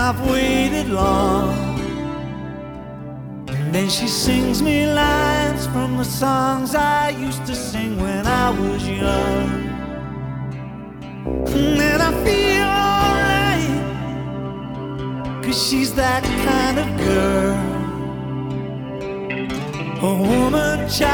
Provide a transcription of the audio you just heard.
I've waited long. And then she sings me lines from the songs I used to sing when I was young. And then I feel alright, 'cause she's that kind of girl. A woman, child